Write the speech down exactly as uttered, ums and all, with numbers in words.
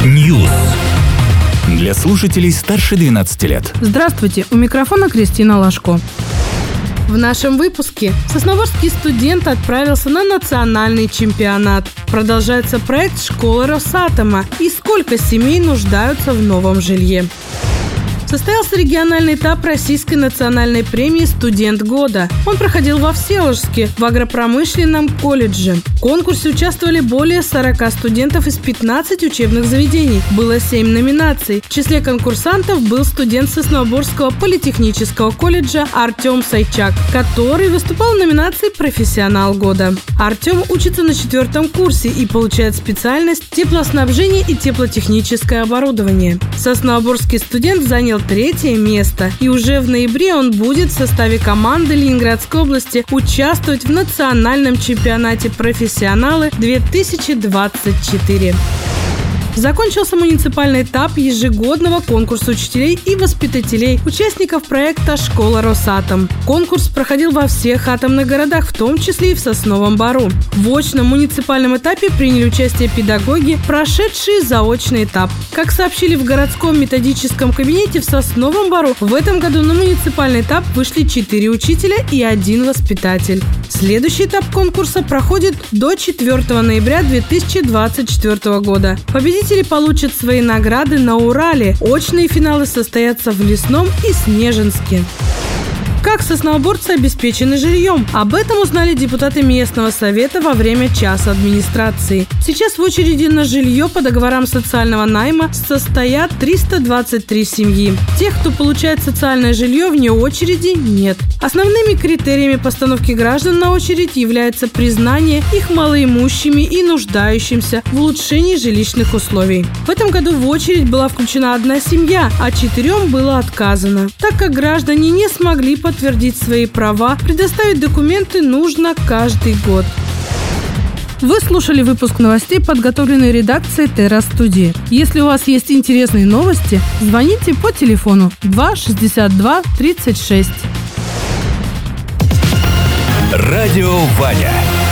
News. Для слушателей старше двенадцати лет. Здравствуйте, у микрофона Кристина Лашко. В нашем выпуске сосногорский студент отправился на национальный чемпионат. Продолжается проект школы Росатома. И сколько семей нуждаются в новом жилье. Состоялся региональный этап Российской национальной премии «Студент года». Он проходил во Всеволожске, в агропромышленном колледже. В конкурсе участвовали более сорока студентов из пятнадцати учебных заведений. Было семь номинаций. В числе конкурсантов был студент Сосногорского политехнического колледжа Артем Сайчак, который выступал в номинации «Профессионал года». Артем учится на четвертом курсе и получает специальность теплоснабжение и теплотехническое оборудование. Сосногорский студент занял третье место, и уже в ноябре он будет в составе команды Ленинградской области участвовать в национальном чемпионате «Профессионалы две тысячи двадцать четыре». Закончился муниципальный этап ежегодного конкурса учителей и воспитателей, участников проекта «Школа Росатом». Конкурс проходил во всех атомных городах, в том числе и в Сосновом Бору. В очном муниципальном этапе приняли участие педагоги, прошедшие заочный этап. Как сообщили в городском методическом кабинете в Сосновом Бору, в этом году на муниципальный этап вышли четыре учителя и один воспитатель. Следующий этап конкурса проходит до четвёртого ноября две тысячи двадцать четвёртого года. Победители получат свои награды на Урале. Очные финалы состоятся в Лесном и Снежинске. Как сосногорцы обеспечены жильем? Об этом узнали депутаты местного совета во время часа администрации. Сейчас в очереди на жилье по договорам социального найма состоят триста двадцать три семьи. Тех, кто получает социальное жилье вне очереди, нет. Основными критериями постановки граждан на очередь является признание их малоимущими и нуждающимся в улучшении жилищных условий. В этом году в очередь была включена одна семья, а четырем было отказано. Так как граждане не смогли подтвердить подтвердить свои права, предоставить документы нужно каждый год. Вы слушали выпуск новостей, подготовленный редакцией Терра Студии. Если у вас есть интересные новости, звоните по телефону два шестьдесят два тридцать шесть. Радио Ваня.